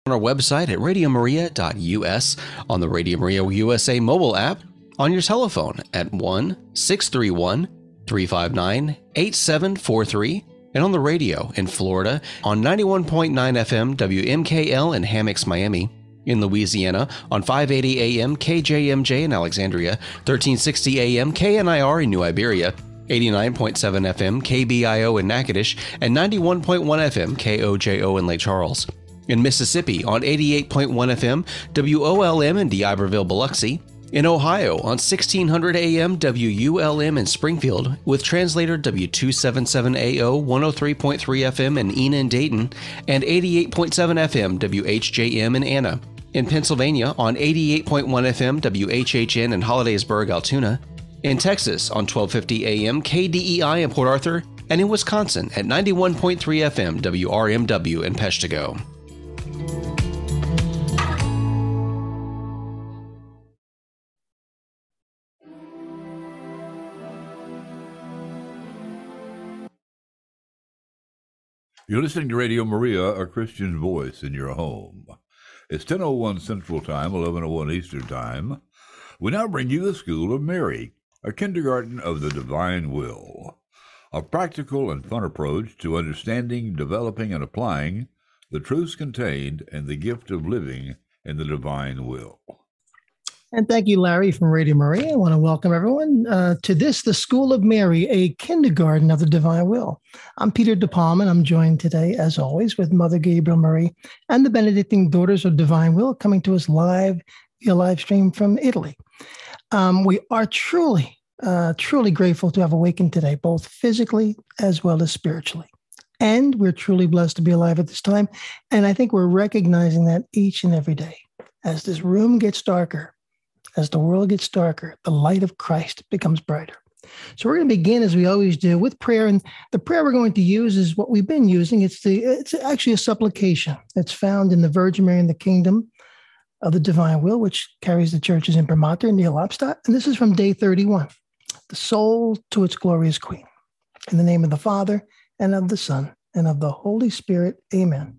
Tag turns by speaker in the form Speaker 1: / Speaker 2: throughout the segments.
Speaker 1: on our website at radiomaria.us, on the Radio Maria USA mobile app, on your telephone at 1-631-359-8743, and on the radio in Florida on 91.9 FM WMKL in Hammocks, Miami, in Louisiana on 580 AM KJMJ in Alexandria, 1360 AM KNIR in New Iberia, 89.7 FM KBIO in Natchitoches, and 91.1 FM KOJO in Lake Charles. In Mississippi on 88.1 FM WOLM in D'Iberville, Biloxi. In Ohio on 1600 AM WULM in Springfield with translator W277AO 103.3 FM in Enid, Dayton, and 88.7 FM WHJM in Anna. In Pennsylvania on 88.1 FM WHHN in Hollidaysburg, Altoona. In Texas on 1250 AM KDEI in Port Arthur. And in Wisconsin at 91.3 FM WRMW in Peshtigo.
Speaker 2: You're listening to Radio Maria, a Christian voice in your home. It's 10:01 Central Time, 11:01 Eastern Time. We now bring you the School of Mary, a kindergarten of the divine will, a practical and fun approach to understanding, developing, and applying the truths contained in the gift of living in the divine will.
Speaker 3: And thank you, Larry, from Radio Maria. I want to welcome everyone to this, the School of Mary, a kindergarten of the divine will. I'm Peter DePalma, and I'm joined today, as always, with Mother Gabriel Marie and the Benedictine Daughters of Divine Will, coming to us live via live stream from Italy. We are truly grateful to have awakened today, both physically as well as spiritually. And we're truly blessed to be alive at this time. And I think we're recognizing that each and every day. As this room gets darker, as the world gets darker, the light of Christ becomes brighter. So we're going to begin, as we always do, with prayer. And the prayer we're going to use is what we've been using. It's actually a supplication. It's found in the Virgin Mary in the Kingdom of the Divine Will, which carries the Church's imprimatur, Nihil Obstat. And this is from day 31. The soul to its glorious Queen. In the name of the Father, and of the Son, and of the Holy Spirit. Amen.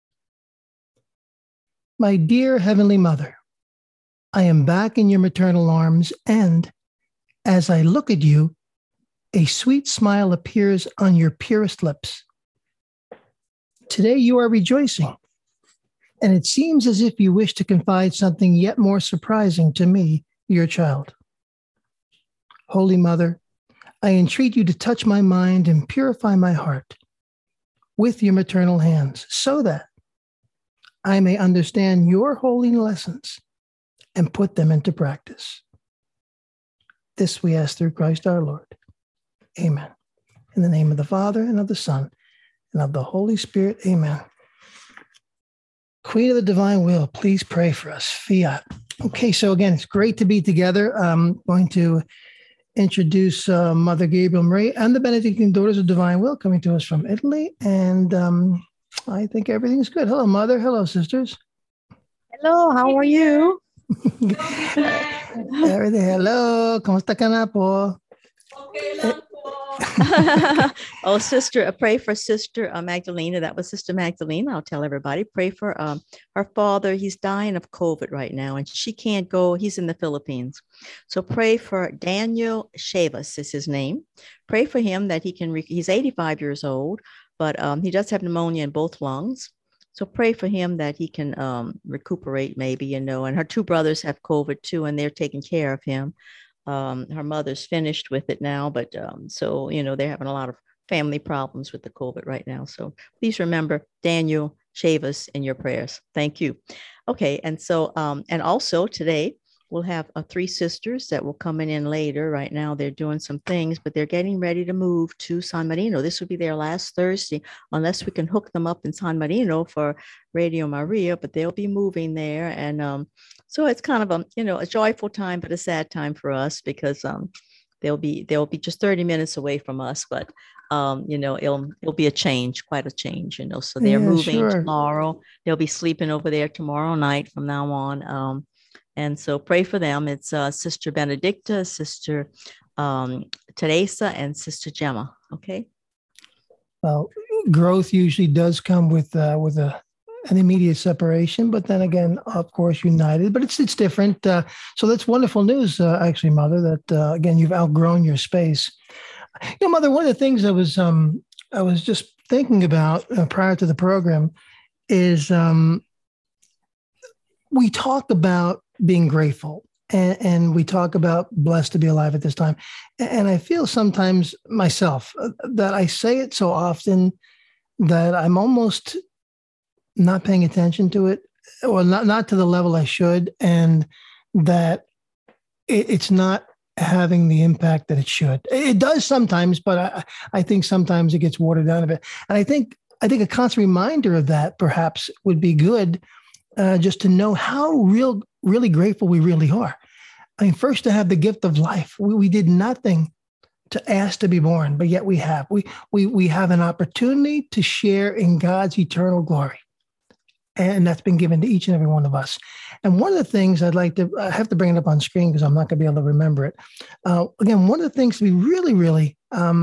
Speaker 3: My dear Heavenly Mother, I am back in your maternal arms, and as I look at you, a sweet smile appears on your purest lips. Today you are rejoicing, and it seems as if you wish to confide something yet more surprising to me, your child. Holy Mother, I entreat you to touch my mind and purify my heart with your maternal hands, so that I may understand your holy lessons and put them into practice. This we ask through Christ our Lord. Amen. In the name of the Father, and of the Son, and of the Holy Spirit. Amen. Queen of the Divine Will, please pray for us. Fiat. Okay, so again, it's great to be together. I'm going to introduce Mother Gabriel Marie and the Benedictine Daughters of Divine Will, coming to us from Italy. And I think everything's good. Hello, Mother. Hello, sisters.
Speaker 4: Hello, how are you?
Speaker 3: Everything. Hello, ¿cómo está Canapo?
Speaker 4: Oh, sister, pray for Sister Magdalena. That was Sister Magdalena. I'll tell everybody. Pray for her father. He's dying of COVID right now, and she can't go. He's in the Philippines. So pray for Daniel Chavas is his name. Pray for him that he can. He's 85 years old, but he does have pneumonia in both lungs. So pray for him that he can recuperate, maybe, and her two brothers have COVID too, and they're taking care of him. Her mother's finished with it now, but so, they're having a lot of family problems with the COVID right now. So please remember Daniel Chavas in your prayers. Thank you. Okay. And so, and also today we'll have 3 sisters that will come in later. Right now they're doing some things, but they're getting ready to move to San Marino. This will be their last Thursday, unless we can hook them up in San Marino for Radio Maria, but they'll be moving there. And so it's kind of a joyful time, but a sad time for us, because they'll be just 30 minutes away from us, but it'll be a change, quite a change, so they're moving tomorrow. They'll be sleeping over there tomorrow night from now on. And so pray for them. It's Sister Benedicta, Sister Teresa, and Sister Gemma. Okay.
Speaker 3: Well, growth usually does come with a an immediate separation, but then again, of course, united. But it's different. So that's wonderful news, actually, Mother. That again, you've outgrown your space. Mother. One of the things I was just thinking about prior to the program is we talk about being grateful, and we talk about blessed to be alive at this time. And I feel sometimes myself that I say it so often that I'm almost not paying attention to it, or not to the level I should, and that it's not having the impact that it should. It does sometimes, but I think sometimes it gets watered down a bit. And I think a constant reminder of that perhaps would be good, just to know how really grateful we really are. I mean, first, to have the gift of life. We did nothing to ask to be born, but yet we have. We have an opportunity to share in God's eternal glory. And that's been given to each and every one of us. And one of the things I have to bring it up on screen because I'm not going to be able to remember it. Again, one of the things to be really, really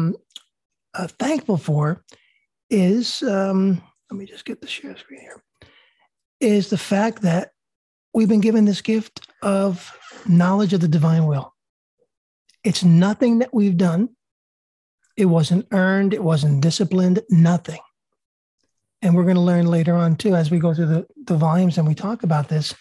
Speaker 3: thankful for is, let me just get the share screen here, is the fact that we've been given this gift of knowledge of the divine will. It's nothing that we've done. It wasn't earned. It wasn't disciplined, nothing. And we're going to learn later on, too, as we go through the volumes and we talk about this.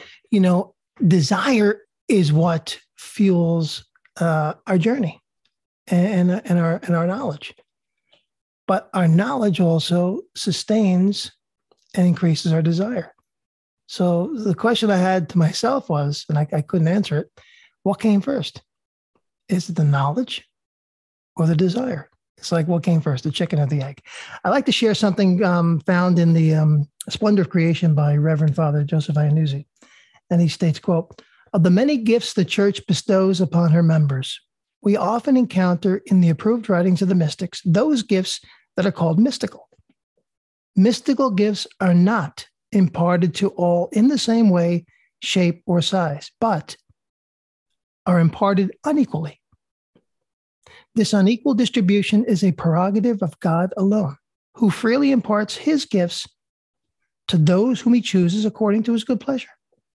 Speaker 3: Desire is what fuels our journey and our knowledge. But our knowledge also sustains and increases our desire. So the question I had to myself was, and I couldn't answer it, what came first? Is it the knowledge or the desire? It's like, what came first, the chicken or the egg? I'd like to share something found in the Splendor of Creation by Reverend Father Joseph Iannuzzi. And he states, quote, "Of the many gifts the church bestows upon her members, we often encounter in the approved writings of the mystics those gifts that are called mystical. Mystical gifts are not imparted to all in the same way, shape, or size, but are imparted unequally. This unequal distribution is a prerogative of God alone, who freely imparts his gifts to those whom he chooses according to his good pleasure.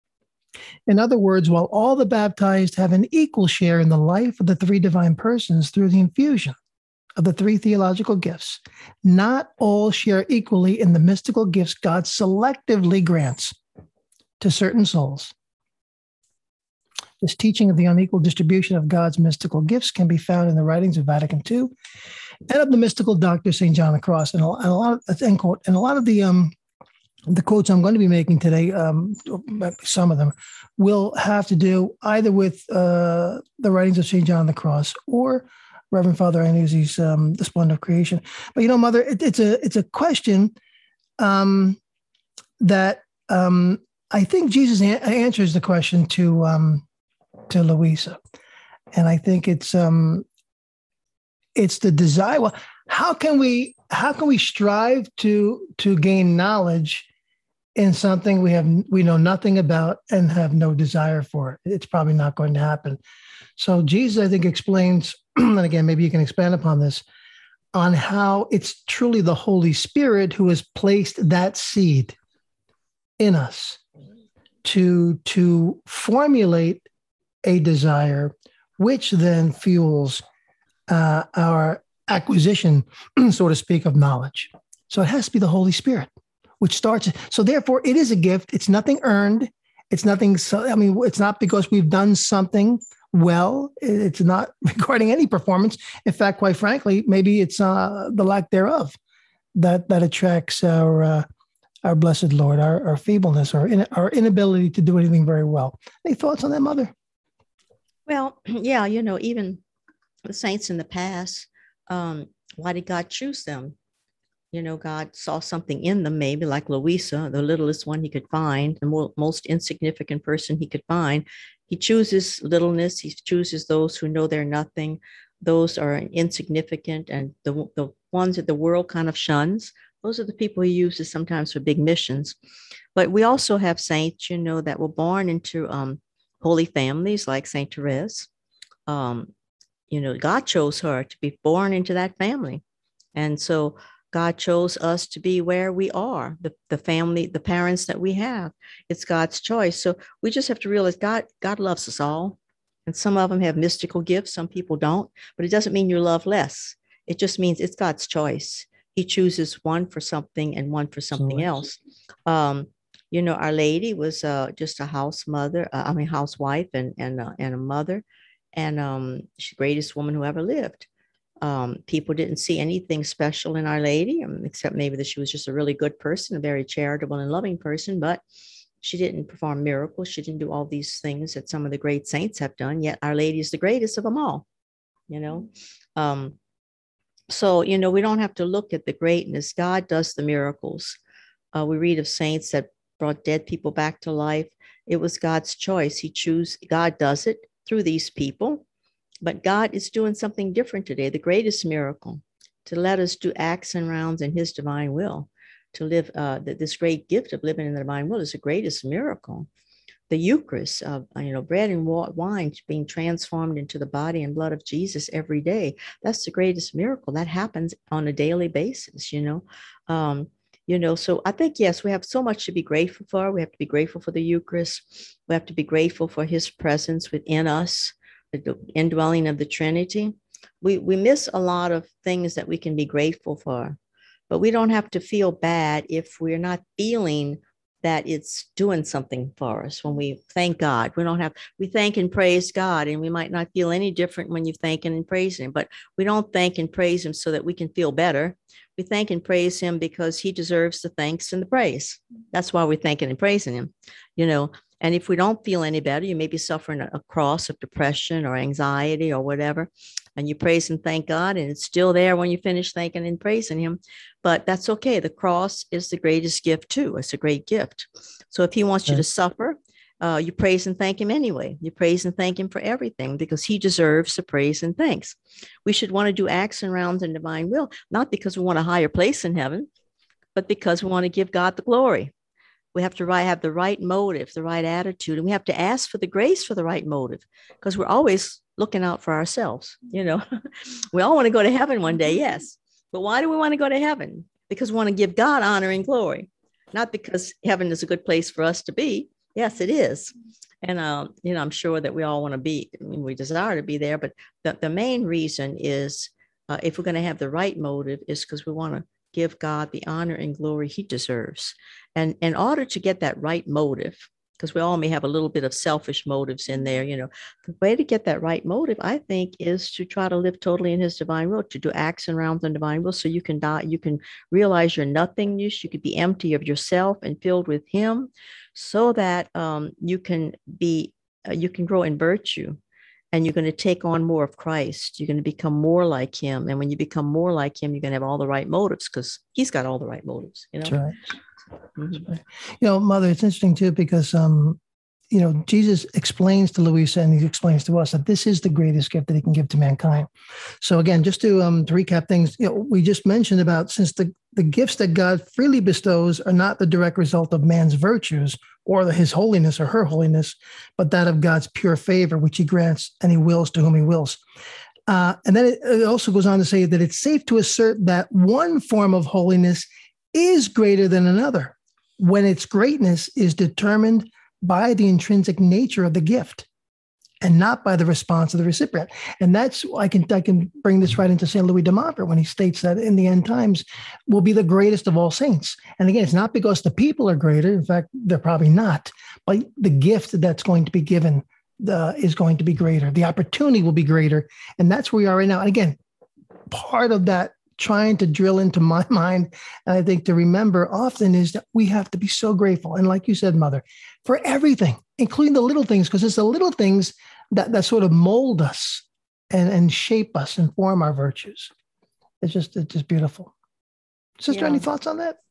Speaker 3: In other words, while all the baptized have an equal share in the life of the three divine persons through the infusion of the three theological gifts, not all share equally in the mystical gifts God selectively grants to certain souls. This teaching of the unequal distribution of God's mystical gifts can be found in the writings of Vatican II and of the mystical doctor St. John the Cross. And a lot of the quotes I'm going to be making today, some of them, will have to do either with the writings of St. John the Cross or Reverend Father Iannuzzi's The Splendor of Creation. But Mother, it's a question that I think Jesus answers the question to Louisa, and I think it's the desire. Well, how can we strive to gain knowledge in something we know nothing about and have no desire for it? It's probably not going to happen. So Jesus, I think, explains, and again, maybe you can expand upon this, on how it's truly the Holy Spirit who has placed that seed in us to formulate a desire, which then fuels our acquisition, so to speak, of knowledge. So it has to be the Holy Spirit, which starts. So therefore, it is a gift. It's nothing earned. It's nothing. It's not because we've done something well. It's not regarding any performance. In fact, quite frankly, maybe it's the lack thereof that attracts our blessed Lord, our feebleness, our inability to do anything very well. Any thoughts on that, Mother?
Speaker 4: Well, yeah, even the saints in the past, why did God choose them? God saw something in them, maybe like Louisa, the littlest one he could find, the most insignificant person he could find. He chooses littleness. He chooses those who know they're nothing. Those are insignificant, and the ones that the world kind of shuns. Those are the people he uses sometimes for big missions. But we also have saints, that were born into holy families like Saint Therese. God chose her to be born into that family. And so God chose us to be where we are, the family, the parents that we have. It's God's choice. So we just have to realize God loves us all. And some of them have mystical gifts, some people don't, but it doesn't mean you love less. It just means it's God's choice. He chooses one for something and one for something else. Our Lady was just a housewife and a mother, and she's the greatest woman who ever lived. People didn't see anything special in Our Lady, except maybe that she was just a really good person, a very charitable and loving person, but she didn't perform miracles. She didn't do all these things that some of the great saints have done, yet Our Lady is the greatest of them all, So, we don't have to look at the greatness. God does the miracles. We read of saints that brought dead people back to life. It was God's choice. God does it through these people. But God is doing something different today. The greatest miracle, to let us do acts and rounds in his divine will, to live this great gift of living in the divine will is the greatest miracle. The Eucharist, bread and wine being transformed into the body and blood of Jesus every day. That's the greatest miracle. That happens on a daily basis, So I think, yes, we have so much to be grateful for. We have to be grateful for the Eucharist. We have to be grateful for his presence within us, the indwelling of the Trinity. We miss a lot of things that we can be grateful for, but we don't have to feel bad if we're not feeling that it's doing something for us. When we thank God, we thank and praise God, and we might not feel any different when you thank and praise him, but we don't thank and praise him so that we can feel better. We thank and praise him because he deserves the thanks and the praise. That's why we're thanking and praising him, And if we don't feel any better, you may be suffering a cross of depression or anxiety or whatever, and you praise and thank God, and it's still there when you finish thanking and praising him. But that's okay. The cross is the greatest gift too. It's a great gift. So if he wants you to suffer, you praise and thank him anyway. You praise and thank him for everything because he deserves the praise and thanks. We should want to do acts and rounds in divine will, not because we want a higher place in heaven, but because we want to give God the glory. We have to have the right motive, the right attitude, and we have to ask for the grace for the right motive, because we're always looking out for ourselves. We all want to go to heaven one day, yes. But why do we want to go to heaven? Because we want to give God honor and glory, not because heaven is a good place for us to be. Yes, it is. And, I'm sure that we all want to be, we desire to be there, but the main reason is if we're going to have the right motive is because we want to give God the honor and glory he deserves. And in order to get that right motive, because we all may have a little bit of selfish motives in there, the way to get that right motive, I think, is to try to live totally in his divine will, to do acts and rounds in divine will, so you can die, you can realize your nothingness, you could be empty of yourself and filled with him, so that you can grow in virtue. And you're going to take on more of Christ. You're going to become more like him. And when you become more like him, you're going to have all the right motives, because he's got all the right motives.
Speaker 3: That's right.
Speaker 4: Mm-hmm.
Speaker 3: That's right. Mother, it's interesting too, because, Jesus explains to Louisa, and he explains to us that this is the greatest gift that he can give to mankind. So again, just to recap things, we just mentioned about, since the gifts that God freely bestows are not the direct result of man's virtues or his holiness or her holiness, but that of God's pure favor, which he grants and he wills to whom he wills. And then it also goes on to say that it's safe to assert that one form of holiness is greater than another when its greatness is determined by the intrinsic nature of the gift and not by the response of the recipient. And that's, I can bring this right into St. Louis de Montfort when he states that in the end times will be the greatest of all saints. And again, it's not because the people are greater. In fact, they're probably not, but the gift that's going to be given is going to be greater. The opportunity will be greater. And that's where we are right now. And again, part of that trying to drill into my mind, and I think to remember often, is that we have to be so grateful. And like you said, Mother, for everything, including the little things, because it's the little things that sort of mold us and shape us and form our virtues. It's just beautiful. Sister, any thoughts on that?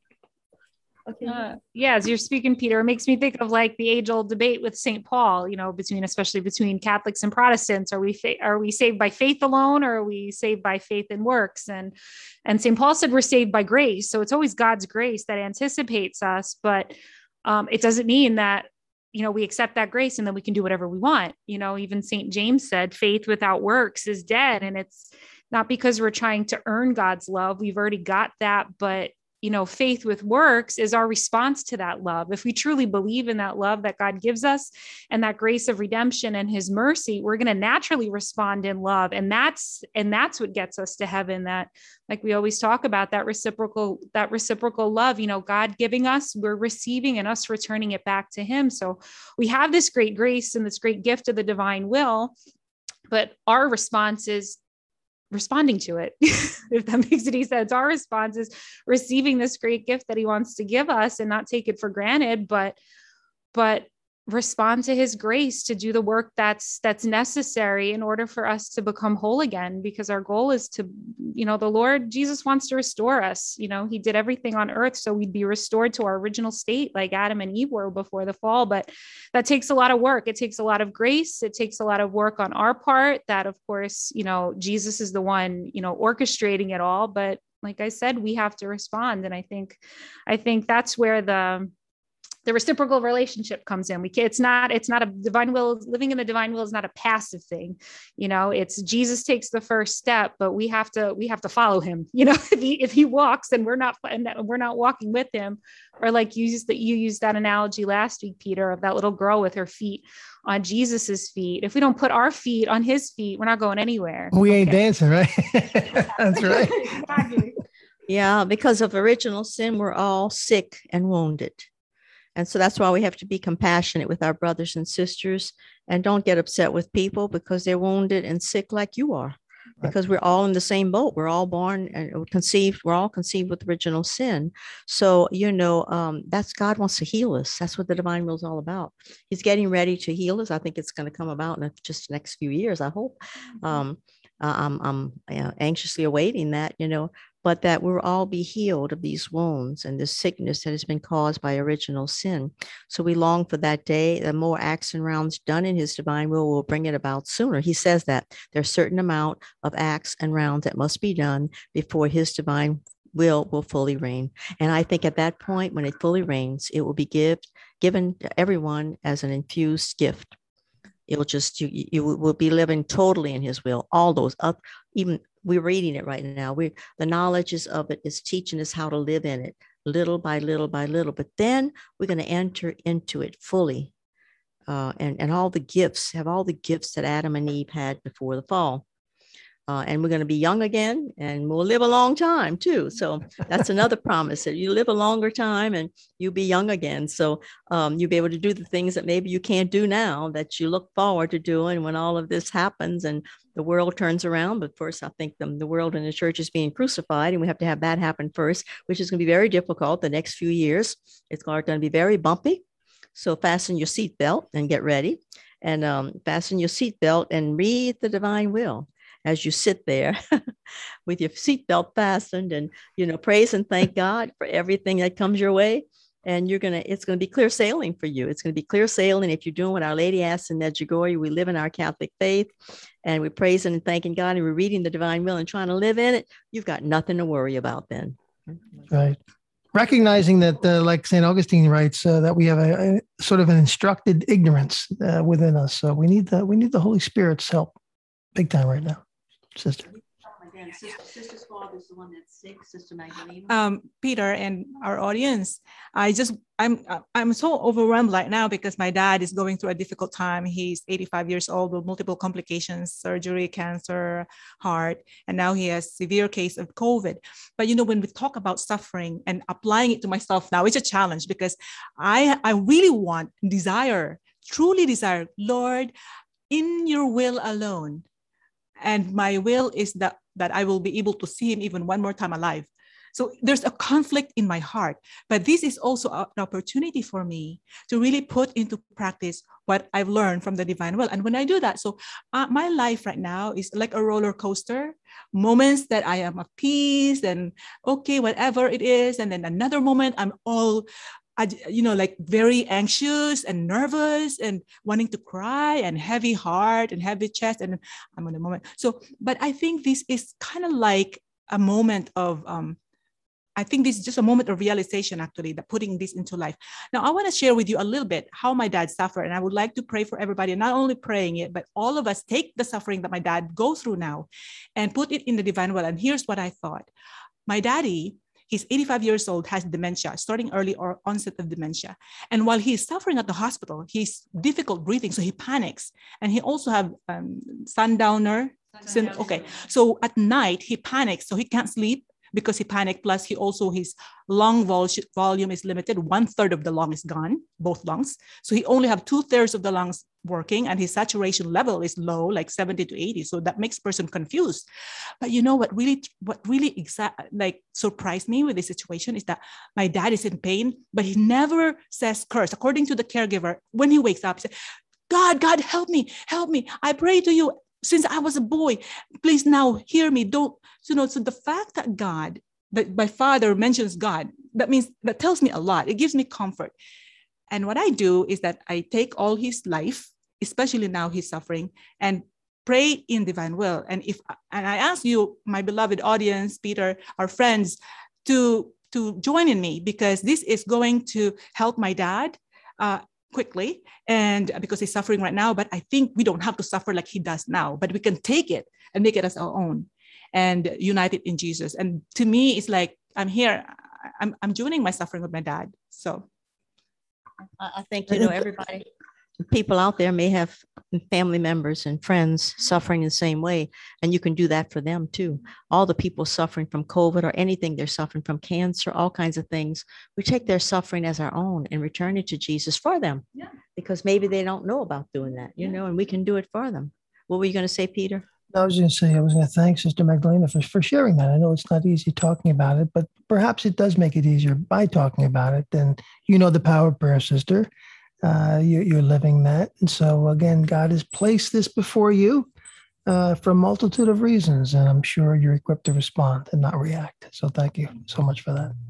Speaker 5: Yeah, as you're speaking, Peter, it makes me think of like the age-old debate with St. Paul, especially between Catholics and Protestants. Are we saved by faith alone, or are we saved by faith and works? And St. Paul said we're saved by grace. So it's always God's grace that anticipates us, but it doesn't mean that, we accept that grace and then we can do whatever we want. Even St. James said faith without works is dead. And not because we're trying to earn God's love. We've already got that. But, faith with works is our response to that love. If we truly believe in that love that God gives us and that grace of redemption and his mercy, we're going to naturally respond in love. And that's what gets us to heaven. That, like we always talk about, that reciprocal love, God giving us, we're receiving, and us returning it back to him. So we have this great grace and this great gift of the divine will, but our response is responding to it. If that makes any sense. Our response is receiving this great gift that he wants to give us and not take it for granted, but respond to his grace to do the work that's necessary in order for us to become whole again. Because our goal is to, the Lord Jesus wants to restore us. He did everything on earth so we'd be restored to our original state, like Adam and Eve were before the fall. But that takes a lot of work. It takes a lot of grace. It takes a lot of work on our part. That, of course, Jesus is the one, orchestrating it all. But like I said, we have to respond. And I think that's where the reciprocal relationship comes in. It's not a divine will. Living in the divine will is not a passive thing. It's Jesus takes the first step, but we have to follow him. If he walks and we're not walking with him, or like you used that analogy last week, Peter, of that little girl with her feet on Jesus's feet. If we don't put our feet on his feet, we're not going anywhere.
Speaker 3: We ain't dancing, right? That's right.
Speaker 5: Exactly.
Speaker 4: Yeah, because of original sin, we're all sick and wounded. And so that's why we have to be compassionate with our brothers and sisters, and don't get upset with people because they're wounded and sick like you are, because we're all in the same boat. We're all born and conceived. We're all conceived with original sin. So, that's God wants to heal us. That's what the divine will is all about. He's getting ready to heal us. I think it's going to come about in just the next few years, I hope. I'm anxiously awaiting that, but that we'll all be healed of these wounds and this sickness that has been caused by original sin. So we long for that day. The more acts and rounds done in his divine will bring it about sooner. He says that there's a certain amount of acts and rounds that must be done before his divine will fully reign. And I think at that point, when it fully reigns, it will be given to everyone as an infused gift. It'll just, you will be living totally in his will. All those up, even we're reading it right now. The knowledge of it is teaching us how to live in it little by little by little. But then we're going to enter into it fully, and all the gifts that Adam and Eve had before the fall. And we're going to be young again, and we'll live a long time too. So that's another promise, that you live a longer time and you'll be young again. So you'll be able to do the things that maybe you can't do now, that you look forward to doing when all of this happens and the world turns around. But first, I think the world and the church is being crucified, and we have to have that happen first, which is going to be very difficult the next few years. It's going to be very bumpy. So fasten your seatbelt and get ready, and fasten your seatbelt and read the divine will as you sit there with your seatbelt fastened, and, praise and thank God for everything that comes your way. And it's going to be clear sailing for you. It's going to be clear sailing if you're doing what Our Lady asks in Medjugorje. We live in our Catholic faith, and we're praising and thanking God, and we're reading the divine will and trying to live in it. You've got nothing to worry about then.
Speaker 3: Right. Recognizing that, like St. Augustine writes, that we have a sort of an instructed ignorance within us. So we need the Holy Spirit's help big time right now. Sister.
Speaker 4: Sister's father is the one that's sick, Sister Magdalena.
Speaker 6: Peter and our audience, I'm so overwhelmed right now because my dad is going through a difficult time. He's 85 years old with multiple complications, surgery, cancer, heart, and now he has severe case of COVID. But when we talk about suffering and applying it to myself now, it's a challenge because I really truly desire, Lord, in your will alone. And my will is that I will be able to see him even one more time alive. So there's a conflict in my heart, but this is also an opportunity for me to really put into practice what I've learned from the divine will. And when I do that, so my life right now is like a roller coaster, moments that I am at peace and okay, whatever it is. And then another moment I'm all like very anxious and nervous and wanting to cry and heavy heart and heavy chest. And I'm in a moment. So, but I think this is kind of like a moment of I think this is just a moment of realization, actually, that putting this into life. Now, I want to share with you a little bit how my dad suffered. And I would like to pray for everybody, not only praying it, but all of us take the suffering that my dad goes through now and put it in the divine will. And here's what I thought. My daddy, he's 85 years old, has dementia, starting early or onset of dementia. And while he's suffering at the hospital, he's difficult breathing, so he panics. And he also have sundowner. Okay, so at night, he panics, so he can't sleep because he panicked. Plus, he also, his lung volume is limited. 1/3 of the lung is gone, both lungs. So he only have 2/3 of the lungs working, and his saturation level is low, like 70 to 80. So that makes person confused. But you know what really surprised me with this situation is that my dad is in pain, but he never says curse. According to the caregiver, when he wakes up, he says, God, help me. I pray to you since I was a boy. Please now hear me. So the fact that my father mentions God, that tells me a lot. It gives me comfort. And what I do is that I take all his life, especially now he's suffering, and pray in divine will. And I ask you, my beloved audience, Peter, our friends, to join in me, because this is going to help my dad quickly, and because he's suffering right now. But I think we don't have to suffer like he does now, but we can take it and make it as our own and unite it in Jesus. And to me, it's like, I'm here. I'm joining my suffering with my dad. So
Speaker 4: I think, everybody, people out there may have family members and friends suffering the same way, and you can do that for them too. All the people suffering from COVID or anything, they're suffering from cancer, all kinds of things. We take their suffering as our own and return it to Jesus for them, because maybe they don't know about doing that, and we can do it for them. What were you going to say, Peter?
Speaker 3: I was going to thank Sister Magdalena for sharing that. I know it's not easy talking about it, but perhaps it does make it easier by talking about it. And the power of prayer, Sister. You're living that. And so again, God has placed this before you for a multitude of reasons, and I'm sure you're equipped to respond and not react. So thank you so much for that.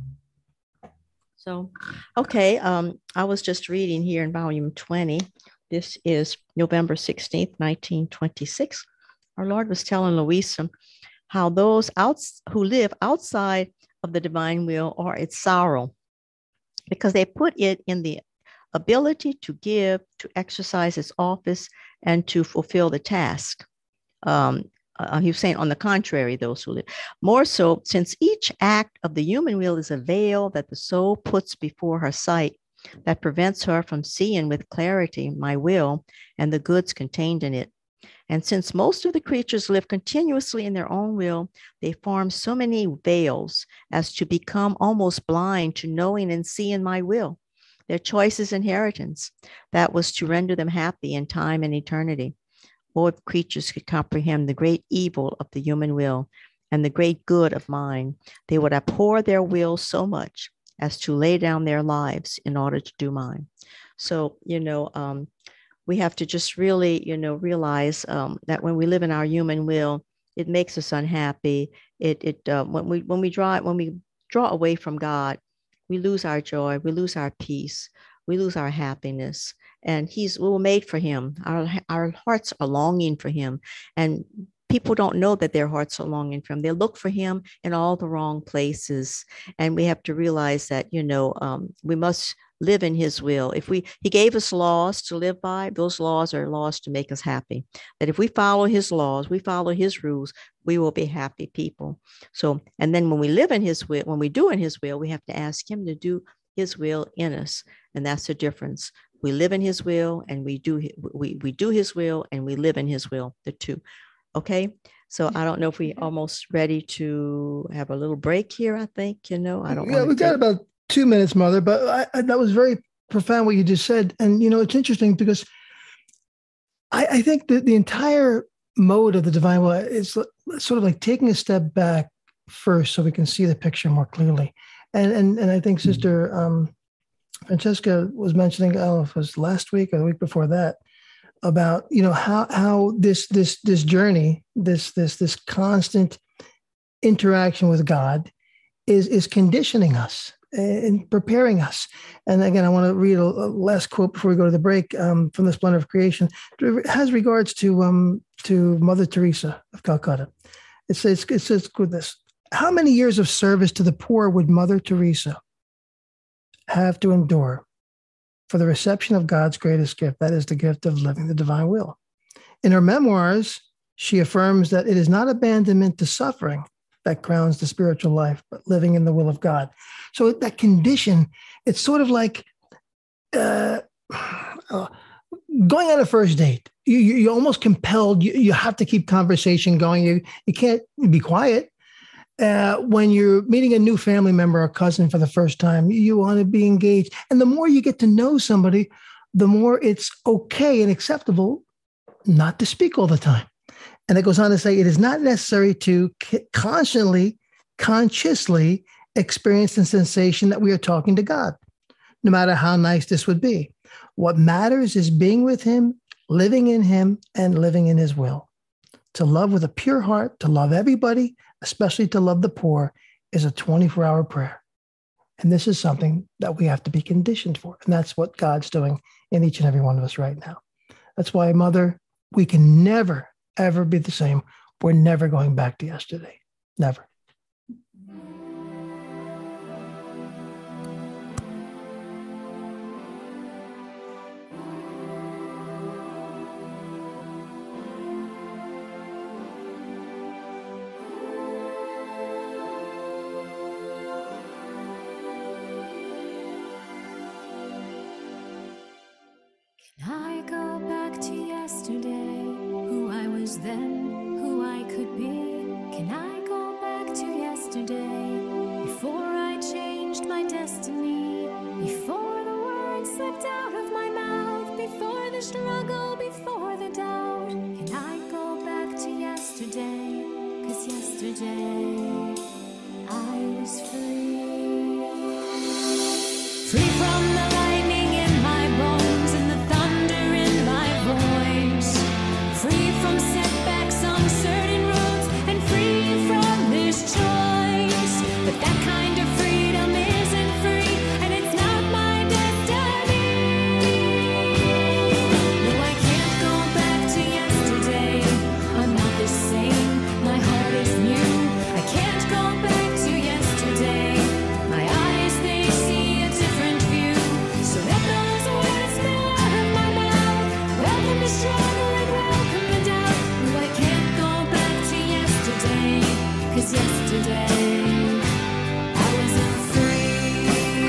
Speaker 4: So, okay, I was just reading here in volume 20. This is November 16th, 1926. Our Lord was telling Louisa how those who live outside of the divine will are its sorrow, because they put it in the ability to give, to exercise its office, and to fulfill the task. He was saying, on the contrary, those who live. More so, since each act of the human will is a veil that the soul puts before her sight that prevents her from seeing with clarity my will and the goods contained in it. And since most of the creatures live continuously in their own will, they form so many veils as to become almost blind to knowing and seeing my will. Their choice is inheritance. That was to render them happy in time and eternity. Oh, if creatures could comprehend the great evil of the human will and the great good of mine, they would abhor their will so much as to lay down their lives in order to do mine. So, we have to just really, realize that when we live in our human will, it makes us unhappy. When we draw away from God, we lose our joy, we lose our peace, we lose our happiness. And we were made for him. Our hearts are longing for him. And people don't know that their hearts are longing for him. They look for him in all the wrong places. And we have to realize that, we must live in his will. He gave us laws to live by, those laws are laws to make us happy. That if we follow his laws, we follow his rules, we will be happy people. So, and then when we live in his will, when we do in his will, we have to ask him to do his will in us. And that's the difference. We live in his will and we do his will and we live in his will, the two. Okay. So I don't know if we almost ready to have a little break here. I think, I don't know.
Speaker 3: We got about 2 minutes, Mother, but that was very profound what you just said. And, it's interesting because I think that the entire mode of the divine will is sort of like taking a step back first so we can see the picture more clearly. And I think Sister Francesca was mentioning, I don't know if it was last week or the week before that, about, how this journey, this constant interaction with God is conditioning us and preparing us. And again, I want to read a last quote before we go to the break from The Splendor of Creation. It has regards to Mother Teresa of Calcutta. It says with this: How many years of service to the poor would Mother Teresa have to endure for the reception of God's greatest gift? That is the gift of living the divine will. In her memoirs, she affirms that it is not abandonment to suffering that crowns the spiritual life, but living in the will of God. So that condition, it's sort of like going on a first date. You're almost compelled. You have to keep conversation going. You can't be quiet. When you're meeting a new family member or cousin for the first time, you want to be engaged. And the more you get to know somebody, the more it's okay and acceptable not to speak all the time. And it goes on to say, it is not necessary to consciously experience the sensation that we are talking to God, no matter how nice this would be. What matters is being with him, living in him, and living in his will. To love with a pure heart, to love everybody, especially to love the poor, is a 24-hour prayer. And this is something that we have to be conditioned for. And that's what God's doing in each and every one of us right now. That's why, Mother, we can never, ever be the same. We're never going back to yesterday. Never.
Speaker 7: I go back to yesterday, who I was then, who I could be. Can I go back to yesterday, before I changed my destiny, before the words slipped out of my mouth, before the struggle, before the doubt? Can I go back to yesterday, 'cause yesterday I was free. Free from the lightning in my bones and the thunder in my voice. Free from setbacks, uncertain roads, and free from this choice. But that kind of freedom isn't free, and it's not my destiny. No, I can't go back to yesterday. I'm not the same. My heart is new. I can't go back to yesterday. My eyes, they see a different view. So let those words spill out of my mouth. Welcome the struggle and welcome the doubt. No, I can't go back to yesterday, 'cause yesterday I was free.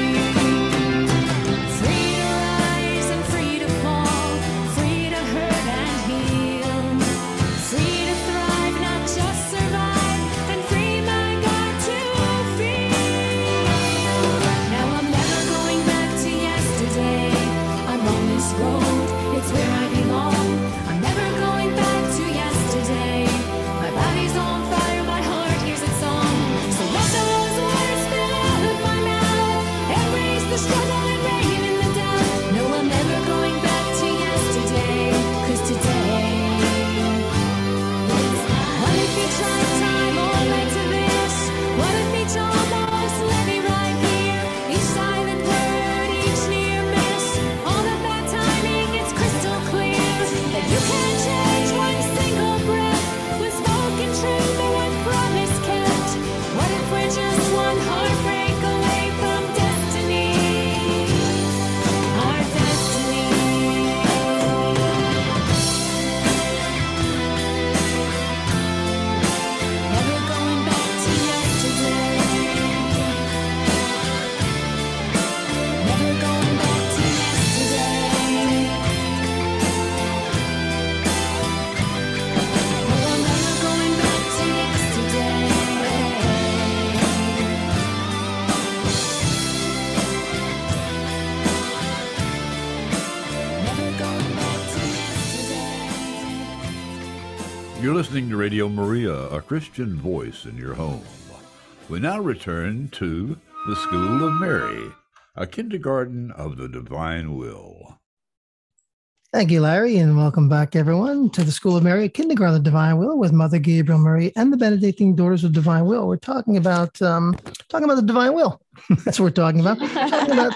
Speaker 7: Free to rise and free to fall. Free to hurt and heal. Free to thrive, not just survive. And free my God to feel. Now I'm never going back to yesterday. I'm on this road, it's where I belong. I'm never going back to yesterday. My body's on fire, my heart hears its song. So let those words spill out of my mouth. Embrace the struggle and reign in the doubt. No, I'm never going back to yesterday, 'cause today is what if each lifetime all led to this? What if each almost led me right here? Each silent word, each near miss, all of that timing, it's crystal clear that you can't change one single breath. With spoken truth and one promise kept. What if we're just one heartbreak away from destiny? Our destiny. Never going back to yesterday. Never going back to yesterday. No, I'm never going back to yesterday. Never going back to yesterday.
Speaker 2: You're listening to Radio Maria, a Christian voice in your home. We now return to the School of Mary, a kindergarten of the divine will.
Speaker 3: Thank you, Larry, and welcome back, everyone, to the School of Mary, Kindergarten of the Divine Will, with Mother Gabriel Marie and the Benedictine Daughters of Divine Will. We're talking about the divine will. That's what we're talking about.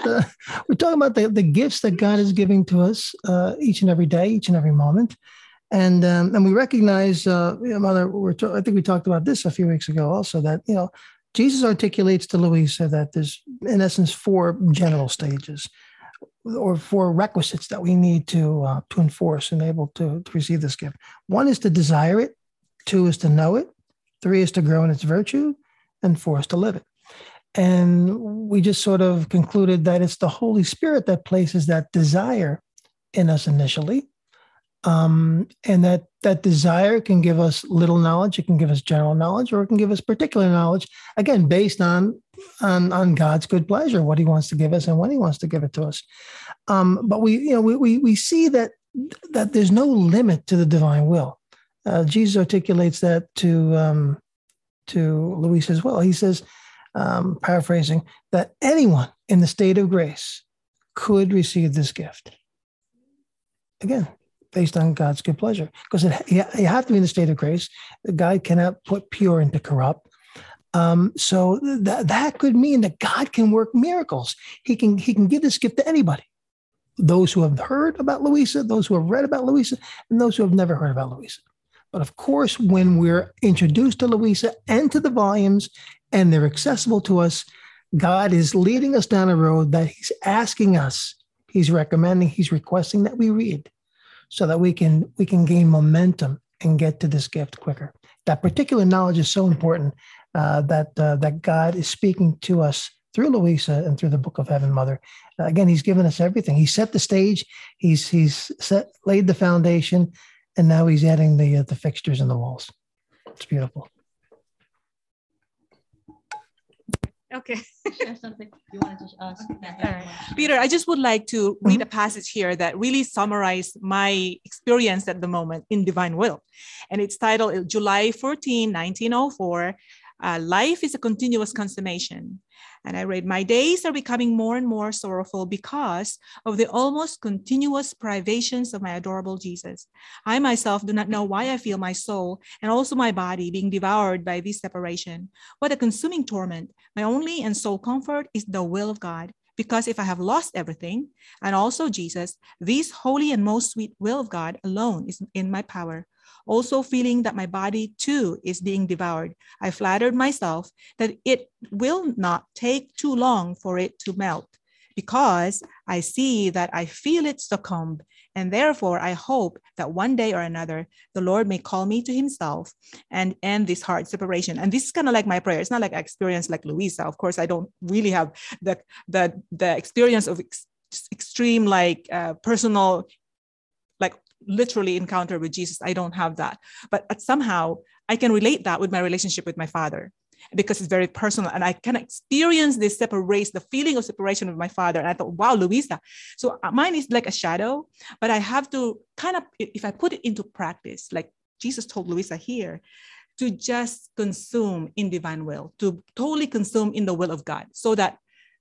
Speaker 3: We're talking about the gifts that God is giving to us each and every day, each and every moment. And we recognize, Mother, I think we talked about this a few weeks ago also, that, Jesus articulates to Louisa that there's, in essence, 4 general stages or 4 requisites that we need to enforce and able to receive this gift. 1 is to desire it. 2 is to know it. 3 is to grow in its virtue. And 4 is to live it. And we just sort of concluded that it's the Holy Spirit that places that desire in us initially. And that desire can give us little knowledge, it can give us general knowledge, or it can give us particular knowledge, again, based on God's good pleasure, what he wants to give us and when he wants to give it to us. But we see that there's no limit to the divine will. Jesus articulates that to Louisa as well. He says, paraphrasing, that anyone in the state of grace could receive this gift. Again, based on God's good pleasure, because you have to be in the state of grace. God cannot put pure into corrupt. So that could mean that God can work miracles. He can give this gift to anybody. Those who have heard about Louisa, those who have read about Louisa, and those who have never heard about Louisa. But of course, when we're introduced to Louisa and to the volumes, and they're accessible to us, God is leading us down a road that he's asking us, he's recommending, he's requesting that we read, so that we can gain momentum and get to this gift quicker. That particular knowledge is so important that God is speaking to us through Louisa and through the Book of Heaven, Mother. Again, he's given us everything. He set the stage, he's laid the foundation, and now he's adding the fixtures and the walls. It's beautiful.
Speaker 5: Okay.
Speaker 4: Share something you wanted to ask.
Speaker 6: Peter, I just would like to read a passage here that really summarized my experience at the moment in divine will. And it's titled July 14, 1904, Life is a Continuous Consummation. And I read, my days are becoming more and more sorrowful because of the almost continuous privations of my adorable Jesus. I myself do not know why I feel my soul and also my body being devoured by this separation. What a consuming torment. My only and sole comfort is the will of God. Because if I have lost everything, and also Jesus, this holy and most sweet will of God alone is in my power. Also feeling that my body too is being devoured, I flattered myself that it will not take too long for it to melt, because I see that I feel it succumb, and therefore I hope that one day or another the Lord may call me to himself and end this hard separation. And this is kind of like my prayer. It's not like I experience like Louisa. Of course, I don't really have the experience of extreme personal, like literally encounter with Jesus. I don't have that, but somehow I can relate that with my relationship with my father, because it's very personal, and I can experience this separation, the feeling of separation with my father. And I thought, wow, Louisa. So mine is like a shadow, but I have to kind of, if I put it into practice, like Jesus told Louisa here, to just consume in divine will, to totally consume in the will of God, so that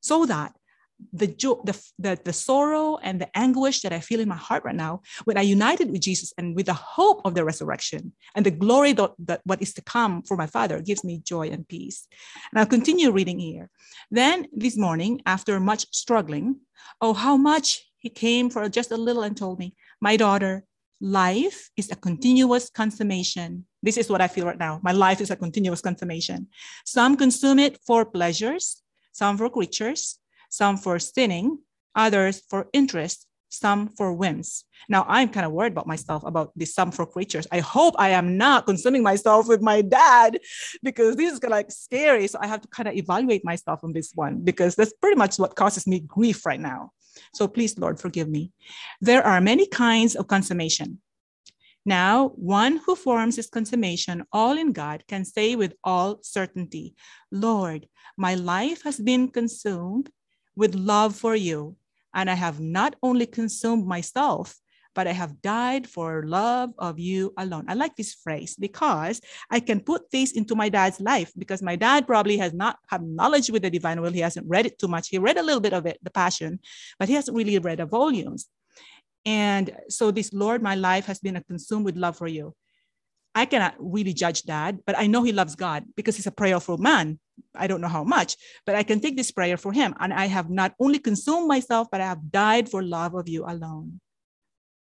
Speaker 6: the sorrow and the anguish that I feel in my heart right now, when I united with Jesus and with the hope of the resurrection and the glory that what is to come for my Father, gives me joy and peace. And I'll continue reading here. Then this morning, after much struggling, oh, how much he came for just a little and told me, my daughter, life is a continuous consummation. This is what I feel right now. My life is a continuous consummation. Some consume it for pleasures, some for creatures, some for sinning, others for interest, some for whims. Now, I'm kind of worried about myself about this some for creatures. I hope I am not consuming myself with my dad, because this is kind of like scary. So I have to kind of evaluate myself on this one, because that's pretty much what causes me grief right now. So please, Lord, forgive me. There are many kinds of consummation. Now, one who forms his consummation all in God can say with all certainty, Lord, my life has been consumed with love for you, and I have not only consumed myself, but I have died for love of you alone. I like this phrase because I can put this into my dad's life, because my dad probably has not have knowledge with the divine will. He hasn't read it too much. He read a little bit of it, the Passion, but he hasn't really read the volumes. And so this, Lord, my life has been consumed with love for you. I cannot really judge Dad, but I know he loves God because he's a prayerful man. I don't know how much, but I can take this prayer for him. And I have not only consumed myself, but I have died for love of you alone.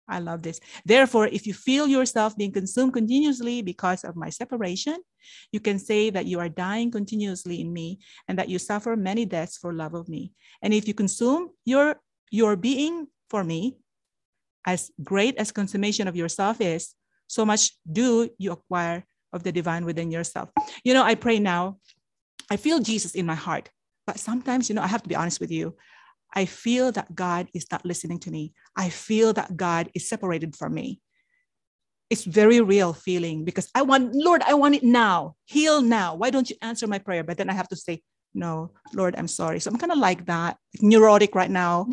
Speaker 6: I love this. Therefore, if you feel yourself being consumed continuously because of my separation, you can say that you are dying continuously in me and that you suffer many deaths for love of me. And if you consume your being for me, as great as consummation of yourself is, so much do you acquire of the divine within yourself. I pray now, I feel Jesus in my heart, but sometimes, I have to be honest with you. I feel that God is not listening to me. I feel that God is separated from me. It's very real feeling because Lord, I want it now. Heal now. Why don't you answer my prayer? But then I have to say, no, Lord, I'm sorry. So I'm kind of like that, neurotic right now.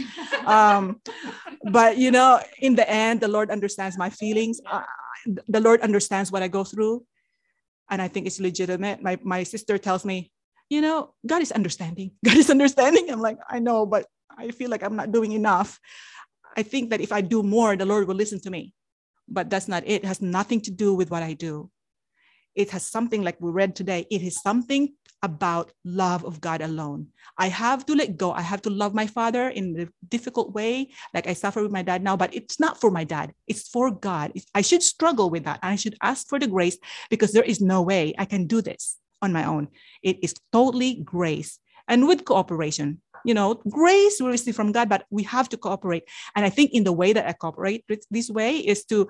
Speaker 6: But, in the end, the Lord understands my feelings. The Lord understands what I go through. And I think it's legitimate. My sister tells me, God is understanding. God is understanding. I'm like, I know, but I feel like I'm not doing enough. I think that if I do more, the Lord will listen to me. But that's not it. It has nothing to do with what I do. It has something like we read today. It is something about love of God alone. I have to let go. I have to love my father in a difficult way, like I suffer with my dad now, but it's not for my dad. It's for God. I should struggle with that. And I should ask for the grace because there is no way I can do this on my own. It is totally grace and with cooperation. Grace we receive from God, but we have to cooperate. And I think in the way that I cooperate this way is to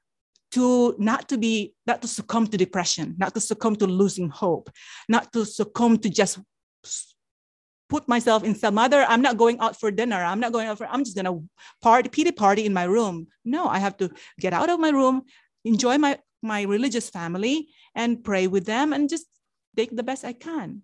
Speaker 6: not to succumb to depression, not to succumb to losing hope, not to succumb to just put myself in some other, I'm not going out for dinner. I'm just going to pity party in my room. No, I have to get out of my room, enjoy my religious family and pray with them and just take the best I can.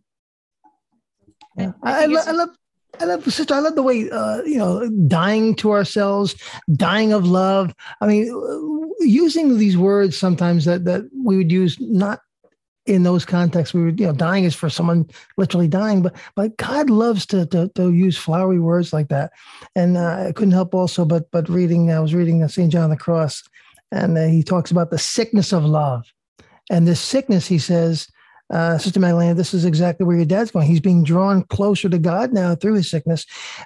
Speaker 3: Yeah. I love sister. I love the way, dying to ourselves, dying of love. I mean, using these words sometimes that we would use not in those contexts. We would, dying is for someone literally dying, but God loves to use flowery words like that. And I couldn't help also, but I was reading St. John of the Cross, and he talks about the sickness of love. And this sickness, he says, Sister Magdalena, this is exactly where your dad's going. He's being drawn closer to God now through his sickness.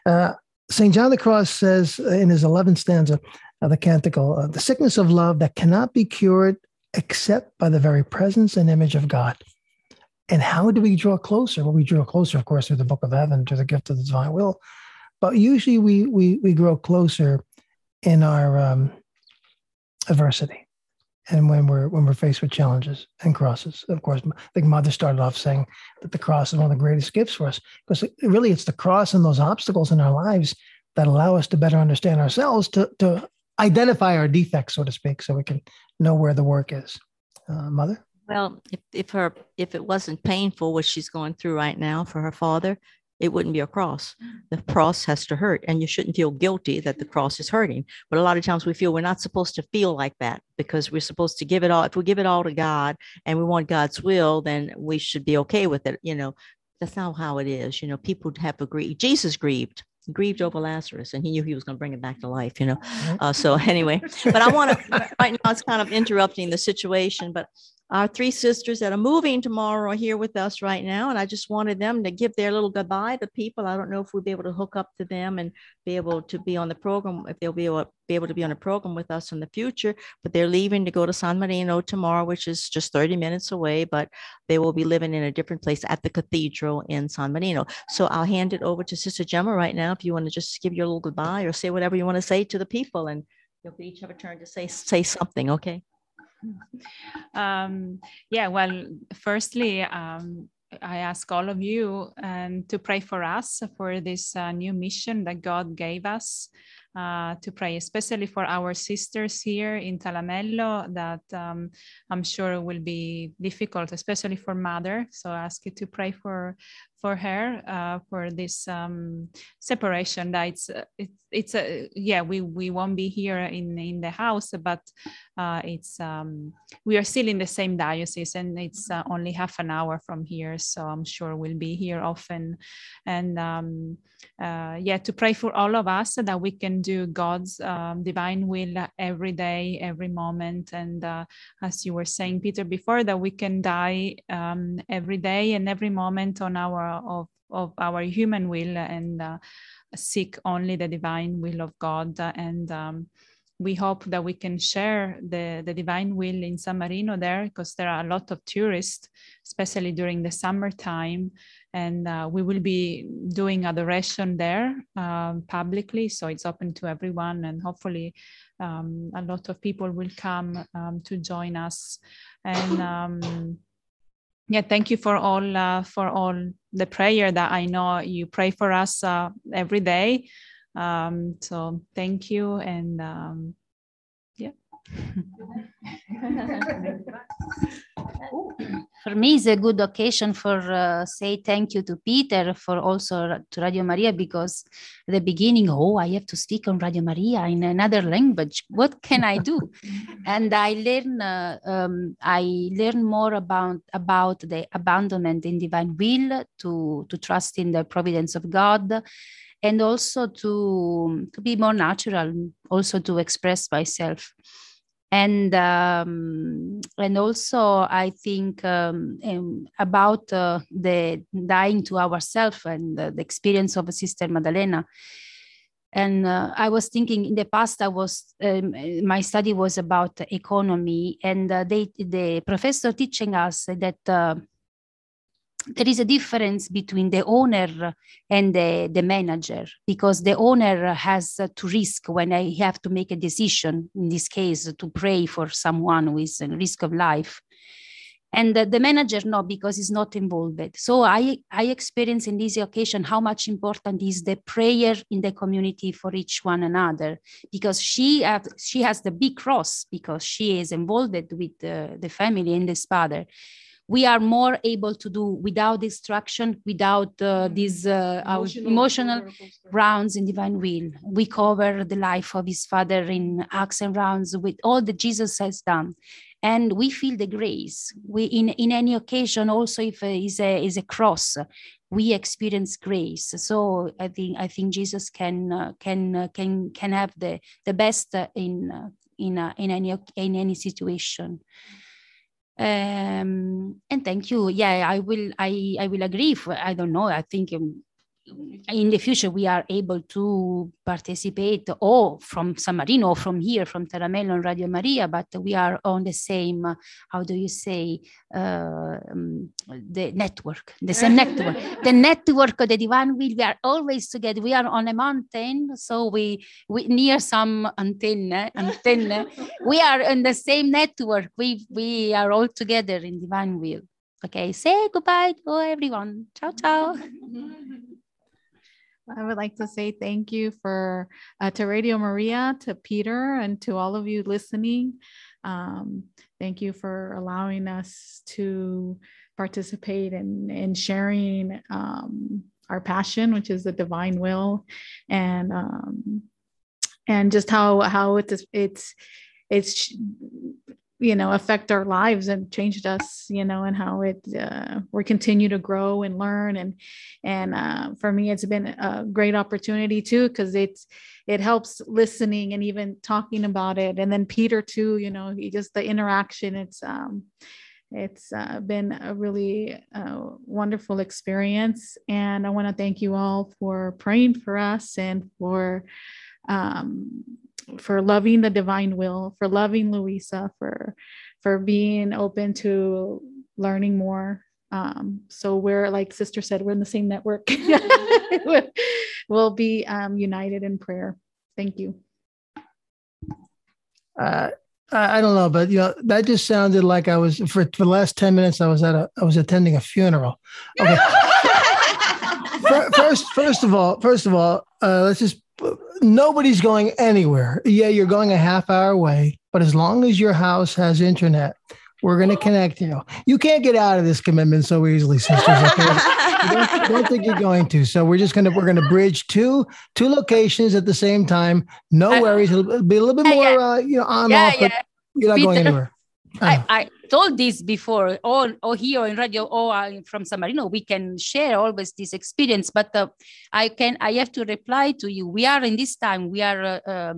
Speaker 3: St. John of the Cross says in his 11th stanza of the canticle, the sickness of love that cannot be cured except by the very presence and image of God. And how do we draw closer? Well, we draw closer, of course, through the book of heaven, through the gift of the divine will. But usually we grow closer in our adversity. And when we're faced with challenges and crosses. Of course, I think Mother started off saying that the cross is one of the greatest gifts for us, because really it's the cross and those obstacles in our lives that allow us to better understand ourselves, to identify our defects, so to speak, so we can know where the work is. Mother?
Speaker 4: Well, if it wasn't painful what she's going through right now for her father, it wouldn't be a cross. The cross has to hurt, and you shouldn't feel guilty that the cross is hurting. But a lot of times we feel we're not supposed to feel like that, because we're supposed to give it all. If we give it all to God and we want God's will, then we should be okay with it. That's not how it is. People have agreed. Jesus grieved over Lazarus, and he knew he was going to bring it back to life, So anyway, but I want to, right now it's kind of interrupting the situation, but our three sisters that are moving tomorrow are here with us right now. And I just wanted them to give their little goodbye to people. I don't know if we'll be able to hook up to them and be able to be on the program, if they'll be able to be on a program with us in the future, but they're leaving to go to San Marino tomorrow, which is just 30 minutes away, but they will be living in a different place at the cathedral in San Marino. So I'll hand it over to Sister Gemma right now. If you want to just give your little goodbye or say whatever you want to say to the people, and you'll each have a turn to say something. Okay.
Speaker 5: Well, firstly, I ask all of you to pray for us for this new mission that God gave us, to pray especially for our sisters here in Talamello that I'm sure will be difficult, especially for Mother. So I ask you to pray for her for this separation. That we won't be here in the house, but we are still in the same diocese, and it's only half an hour from here, so I'm sure we'll be here often. And to pray for all of us that we can do God's divine will every day, every moment, and as you were saying, Peter, before, that we can die every day and every moment on of our human will, and seek only the divine will of God. And
Speaker 6: we hope that we can share the divine will in San Marino there, because there are a lot of tourists, especially during the summertime. And we will be doing adoration there publicly, so it's open to everyone, and hopefully a lot of people will come to join us. And yeah, thank you for all the prayer that I know you pray for us every day. So thank you, and yeah.
Speaker 8: For me, it's a good occasion for say thank you to Peter, for also to Radio Maria, because at the beginning, I have to speak on Radio Maria in another language. What can I do? And I learn more about the abandonment in divine will, to trust in the providence of God, and also to be more natural, also to express myself. And also I think about the dying to ourselves, and the experience of Sister Maddalena. And I was thinking, in the past, my study was about economy, and the professor teaching us that there is a difference between the owner and the manager, because the owner has to risk when I have to make a decision, in this case, to pray for someone who is at risk of life. And the manager, no, because he's not involved. So I experience in this occasion how much important is the prayer in the community for each one another, because she has the big cross, because she is involved with the family and this father. We are more able to do without distraction, without these emotional rounds in divine will. We cover the life of his father in acts and rounds with all that Jesus has done. And we feel the grace. We, in any occasion, also if is a cross, we experience grace. So I think Jesus can have the best in any situation. And thank you. Yeah, I will agree. I don't know. I think in the future we are able to participate, or from San Marino, or from here, from Taramella on Radio Maria, but we are on the same, how do you say, the network, the same network, the network of the divine will. We are always together. We are on a mountain, so we near some antenna. We are in the same network. We are all together in divine will. Okay, say goodbye to everyone. Ciao, ciao.
Speaker 9: I would like to say thank you to Radio Maria, to Peter, and to all of you listening. Thank you for allowing us to participate in sharing our passion, which is the divine will, and just how it's affect our lives and changed us, and how we continue to grow and learn. And for me, it's been a great opportunity too, because it helps listening and even talking about it. And then Peter too, just the interaction, it's been a really wonderful experience. And I want to thank you all for praying for us, and for loving the divine will, for loving Luisa, for being open to learning more. So we're, like Sister said, we're in the same network. We'll be united in prayer. Thank you.
Speaker 3: I don't know, but that just sounded like I was, for the last 10 minutes, I was attending a funeral. Okay. First of all, let's just. Nobody's going anywhere. Yeah, you're going a half hour away, but as long as your house has internet, we're going to connect you. You can't get out of this commitment so easily, sisters. Okay? don't think you're going to. So we're going to bridge two locations at the same time. No worries. It'll be a little bit more on off, but you're not going anywhere.
Speaker 8: I told this before, or here in radio, or from San Marino, we can share always this experience. But I have to reply to you. We are in this time. We are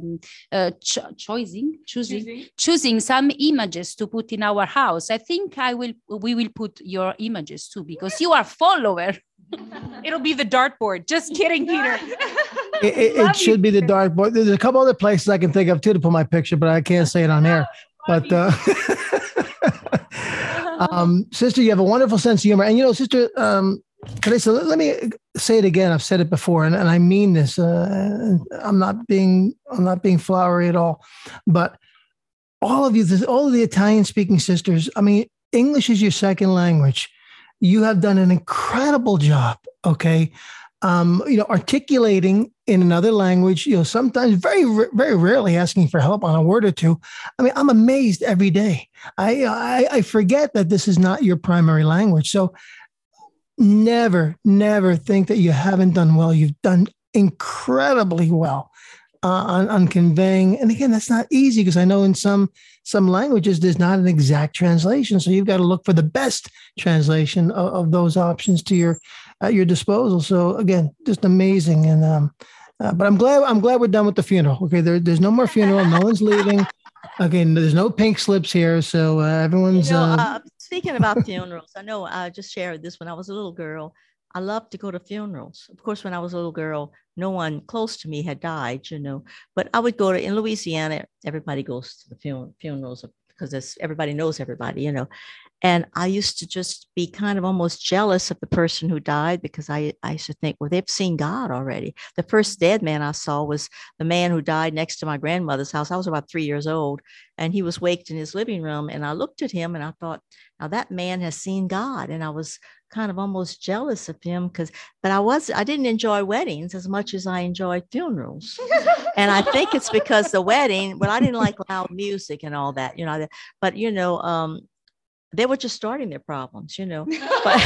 Speaker 8: choosing some images to put in our house. I think we will put your images too, because you are follower.
Speaker 6: It'll be the dartboard. Just kidding, Peter.
Speaker 3: It should be the dartboard. There's a couple other places I can think of too to put my picture, but I can't say it on air. But sister, you have a wonderful sense of humor. And, sister, Teresa, let me say it again. I've said it before, and I mean this. I'm not being flowery at all. But all of you, all of the Italian-speaking sisters, I mean, English is your second language. You have done an incredible job, okay? Articulating in another language, sometimes very, very rarely asking for help on a word or two. I mean, I'm amazed every day. I forget that this is not your primary language. So never think that you haven't done well. You've done incredibly well on conveying. And again, that's not easy because I know in some languages, there's not an exact translation. So you've got to look for the best translation of those options at your disposal. So again, just amazing. And, but I'm glad we're done with the funeral. Okay. There's no more funeral. No one's leaving. Okay. There's no pink slips here. So everyone's,
Speaker 4: speaking about funerals, I know I just shared this when I was a little girl. I loved to go to funerals. Of course, when I was a little girl, no one close to me had died, but I would go in Louisiana, everybody goes to the funerals because everybody knows everybody, And I used to just be kind of almost jealous of the person who died because I used to think, well, they've seen God already. The first dead man I saw was the man who died next to my grandmother's house. I was about 3 years old, and he was waked in his living room. And I looked at him and I thought, now that man has seen God. And I was kind of almost jealous of him but I didn't enjoy weddings as much as I enjoyed funerals. And I think it's because the wedding, I didn't like loud music and all that, but they were just starting their problems, but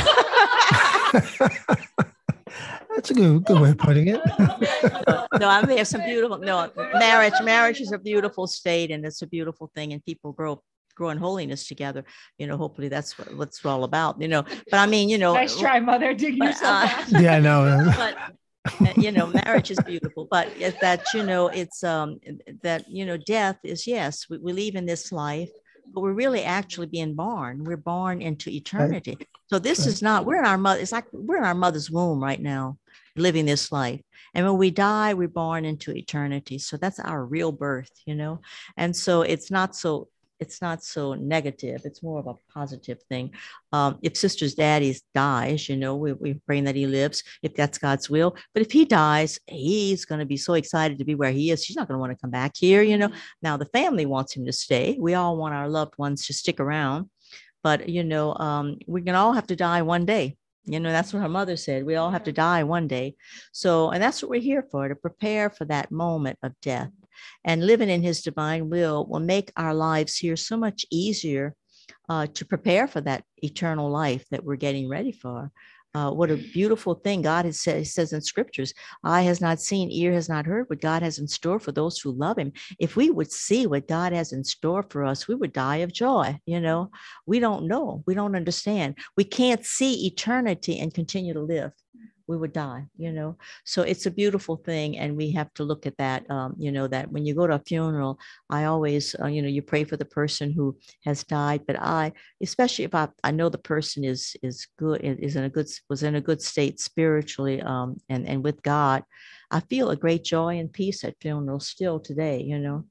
Speaker 3: that's a good way of putting it.
Speaker 4: No, I mean, it's some beautiful, marriage is a beautiful state, and it's a beautiful thing, and people grow in holiness together. Hopefully that's what it's all about, but I mean,
Speaker 5: nice try, Mother. Dig yourself out.
Speaker 3: Yeah, I know.
Speaker 4: But marriage is beautiful, but that, it's that, death is, yes, we leave in this life, but we're really actually being born. We're born into eternity. Right. So this is not, we're in our mother. It's like we're in our mother's womb right now, living this life. And when we die, we're born into eternity. So that's our real birth, And so it's not so negative. It's more of a positive thing. If sister's daddy dies, we're praying that he lives, if that's God's will. But if he dies, he's going to be so excited to be where he is. He's not going to want to come back here, Now the family wants him to stay. We all want our loved ones to stick around. But, we're going to all have to die one day. That's what her mother said. We all have to die one day. So, and that's what we're here for, to prepare for that moment of death. And living in his divine will make our lives here so much easier to prepare for that eternal life that we're getting ready for. What a beautiful thing God has said. He says in scriptures, eye has not seen, ear has not heard what God has in store for those who love him. If we would see what God has in store for us, we would die of joy. We don't know. We don't understand. We can't see eternity and continue to live. We would die, So it's a beautiful thing. And we have to look at that, that when you go to a funeral, I always, you pray for the person who has died. But especially if I know the person is good, was in a good state spiritually, and with God, I feel a great joy and peace at funerals still today,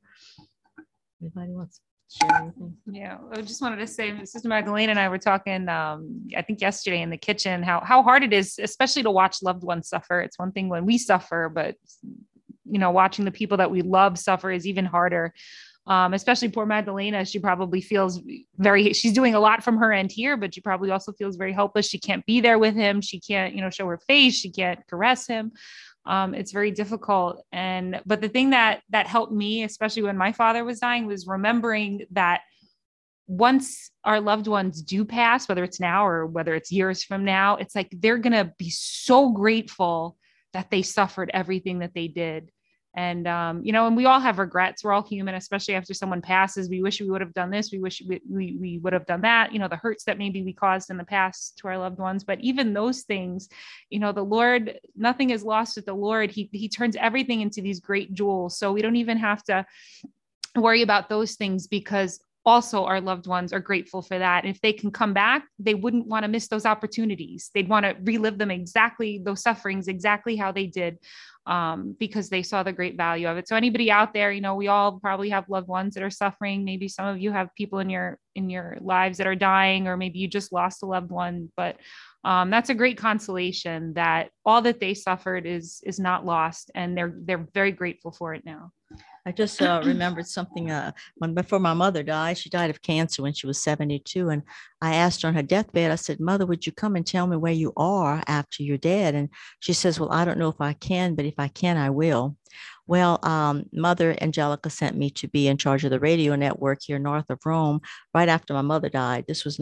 Speaker 4: Anybody wants?
Speaker 5: Yeah, I just wanted to say, Sister Magdalena and I were talking, I think yesterday in the kitchen, how hard it is, especially to watch loved ones suffer. It's one thing when we suffer, but watching the people that we love suffer is even harder. Especially poor Magdalena, she probably feels she's doing a lot from her end here, but she probably also feels very helpless. She can't be there with him. She can't, show her face. She can't caress him. It's very difficult. But the thing that helped me, especially when my father was dying, was remembering that once our loved ones do pass, whether it's now or whether it's years from now, it's like, they're going to be so grateful that they suffered everything that they did. And, and we all have regrets. We're all human, especially after someone passes. We wish we would have done this. We wish we would have done that, the hurts that maybe we caused in the past to our loved ones. But even those things, the Lord, nothing is lost with the Lord. He turns everything into these great jewels. So we don't even have to worry about those things, because also our loved ones are grateful for that. And if they can come back, they wouldn't want to miss those opportunities. They'd want to relive them exactly, those sufferings, exactly how they did, because they saw the great value of it. So anybody out there, you know, we all probably have loved ones that are suffering. Maybe some of you have people in your lives that are dying, or maybe you just lost a loved one, but that's a great consolation that all that they suffered is not lost, and they're very grateful for it now.
Speaker 4: I just remembered something before my mother died. She died of cancer when she was 72. And I asked her on her deathbed, I said, Mother, would you come and tell me where you are after you're dead? And she says, well, I don't know if I can, but if I can, I will. Well, Mother Angelica sent me to be in charge of the radio network here north of Rome right after my mother died. This was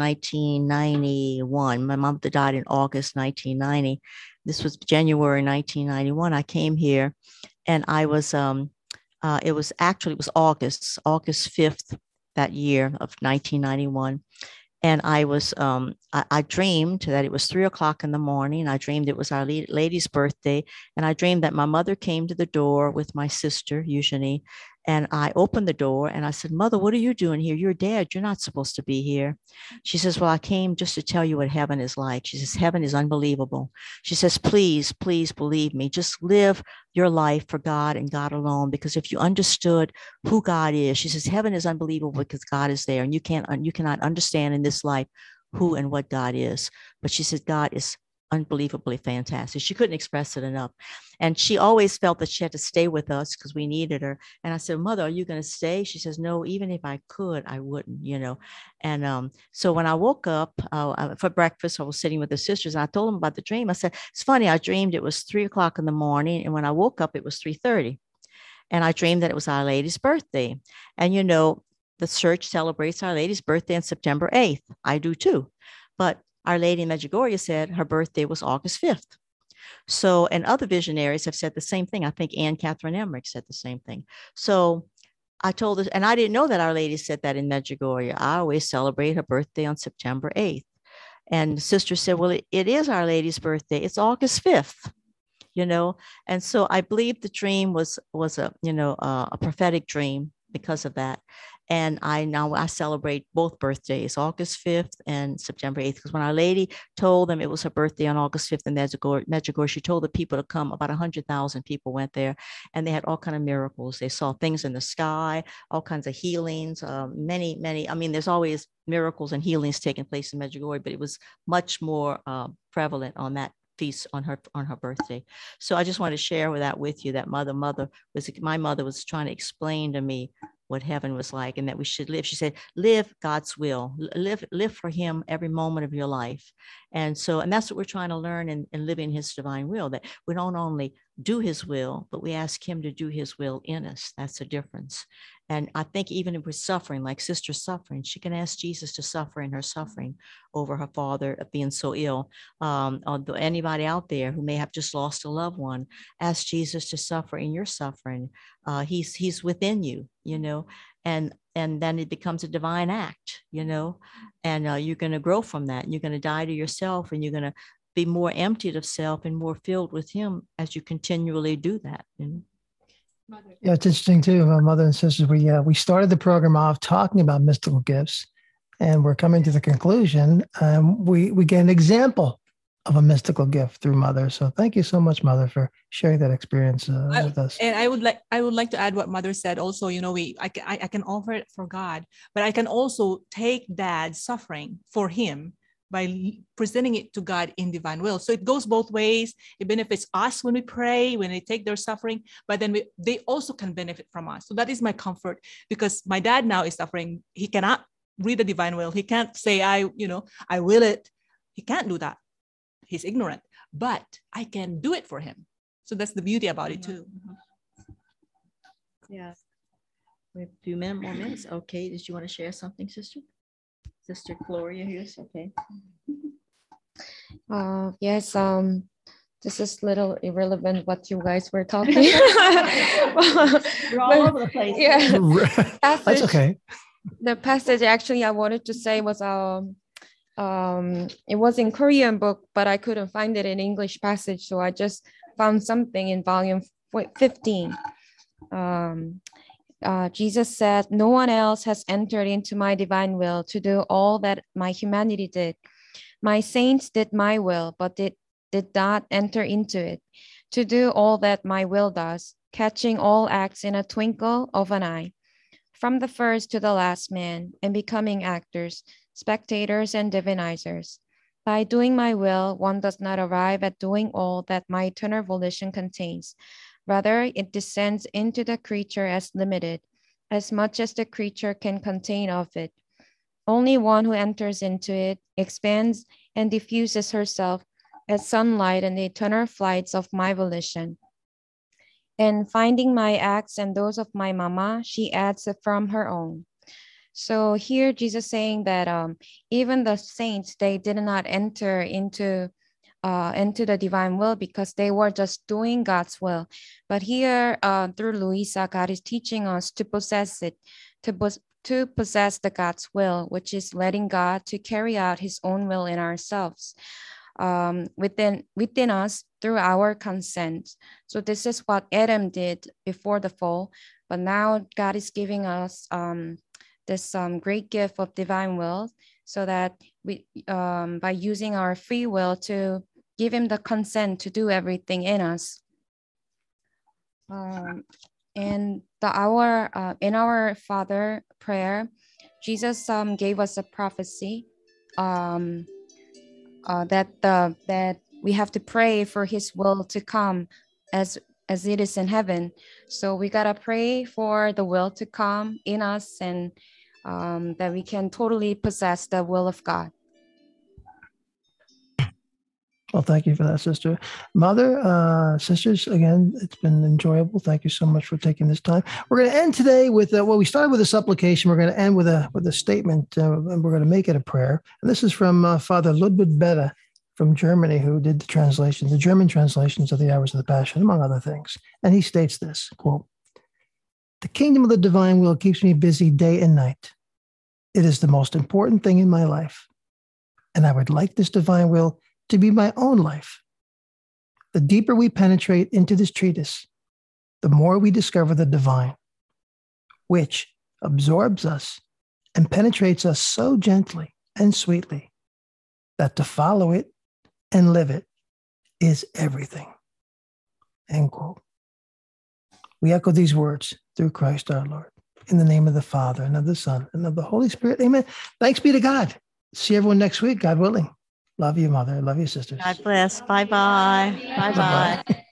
Speaker 4: 1991. My mother died in August 1990. This was January 1991. I came here, and I was it was August 5th that year of 1991. And I was, I dreamed that it was 3:00 in the morning. I dreamed it was Our Lady's birthday. And I dreamed that my mother came to the door with my sister, Eugenie. And I opened the door and I said, Mother, what are you doing here? You're dead. You're not supposed to be here. She says, well, I came just to tell you what heaven is like. She says, heaven is unbelievable. She says, please, please believe me. Just live your life for God and God alone. Because if you understood who God is, she says, heaven is unbelievable because God is there. And you cannot understand in this life who and what God is. But she said, God is unbelievably fantastic. She couldn't express it enough. And she always felt that she had to stay with us because we needed her. And I said, Mother, are you going to stay? She says, no, even if I could, I wouldn't, you know. And so when I woke up for breakfast, I was sitting with the sisters and I told them about the dream. I said, it's funny, I dreamed it was 3:00 in the morning. And when I woke up, it was 3:30. And I dreamed that it was Our Lady's birthday. And, you know, the church celebrates Our Lady's birthday on September 8th. I do too. But Our Lady in Medjugorje said her birthday was August 5th. So, and other visionaries have said the same thing. I think Anne Catherine Emmerich said the same thing. So I told her, and I didn't know that Our Lady said that in Medjugorje. I always celebrate her birthday on September 8th. And the sister said, well, it is Our Lady's birthday. It's August 5th, you know? And so I believe the dream was a, you know, a prophetic dream because of that. And I celebrate both birthdays, August 5th and September 8th, because when Our Lady told them it was her birthday on August 5th in Medjugorje, she told the people to come. About 100,000 people went there, and they had all kinds of miracles. They saw things in the sky, all kinds of healings, many. I mean, there's always miracles and healings taking place in Medjugorje, but it was much more prevalent on that feast on her birthday. So I just want to share that with you, that my mother was trying to explain to me what heaven was like and that we should live. She said, live God's will, live for him every moment of your life. And that's what we're trying to learn in living his divine will, that we don't only do his will, but we ask him to do his will in us. That's the difference. And I think even if we're suffering, like Sister's suffering, she can ask Jesus to suffer in her suffering over her father being so ill. Anybody out there who may have just lost a loved one, ask Jesus to suffer in your suffering. He's within you, you know, and then it becomes a divine act, you know, and you're going to grow from that. You're going to die to yourself, and you're going to be more emptied of self and more filled with him as you continually do that, you know?
Speaker 3: Yeah, it's interesting too. My mother and sisters, we started the program off talking about mystical gifts, and we're coming to the conclusion. We get an example of a mystical gift through Mother. So thank you so much, Mother, for sharing that experience with us.
Speaker 6: And I would like to add what Mother said. Also, you know, I can offer it for God, but I can also take Dad's suffering for him by presenting it to God in divine will. So it goes both ways. It benefits us when we pray, when they take their suffering, but then they also can benefit from us. So that is my comfort, because my dad now is suffering. He cannot read the divine will. He can't say, I will it. He can't do that. He's ignorant, but I can do it for him. So that's the beauty about it too.
Speaker 4: Yeah. We have a few more minutes. Okay. Did you want to share something, Sister? Sister Gloria here. Okay.
Speaker 10: Yes. This is a little irrelevant what you guys were talking.
Speaker 4: We're all over the place.
Speaker 10: Yeah.
Speaker 3: That's okay.
Speaker 10: The passage actually I wanted to say was it was in Korean book, but I couldn't find it in English passage, so I just found something in volume 15. Jesus said, "No one else has entered into my divine will to do all that my humanity did. My saints did my will, but did not enter into it, to do all that my will does, catching all acts in a twinkle of an eye, from the first to the last man, and becoming actors, spectators, and divinizers. By doing my will, one does not arrive at doing all that my eternal volition contains. Rather, it descends into the creature as limited, as much as the creature can contain of it. Only one who enters into it expands and diffuses herself as sunlight in the eternal flights of my volition. And finding my acts and those of my mama, she adds from her own." So here Jesus saying that even the saints, they did not enter into the divine will because they were just doing God's will. But here through Luisa, God is teaching us to possess it, to possess the God's will, which is letting God to carry out his own will in ourselves, within us through our consent. So this is what Adam did before the fall, but now God is giving us this great gift of divine will, so that we, by using our free will to give him the consent to do everything in us. And in our Father prayer, Jesus gave us a prophecy that we have to pray for his will to come as it is in heaven. So we gotta pray for the will to come in us, and that we can totally possess the will of God.
Speaker 3: Well, thank you for that, Sister. Mother, sisters, again, it's been enjoyable. Thank you so much for taking this time. We're going to end today with, we started with a supplication. We're going to end with a statement, and we're going to make it a prayer. And this is from Father Ludwig Beda from Germany, who did the German translations of the Hours of the Passion, among other things. And he states this, quote, "The kingdom of the divine will keeps me busy day and night. It is the most important thing in my life. And I would like this divine will to be my own life. The deeper we penetrate into this treatise, the more we discover the divine, which absorbs us and penetrates us so gently and sweetly that to follow it and live it is everything." End quote. We echo these words through Christ our Lord. In the name of the Father, and of the Son, and of the Holy Spirit. Amen. Thanks be to God. See everyone next week, God willing. Love you, Mother. Love you, sisters.
Speaker 4: God bless. Bye-bye. Bye-bye.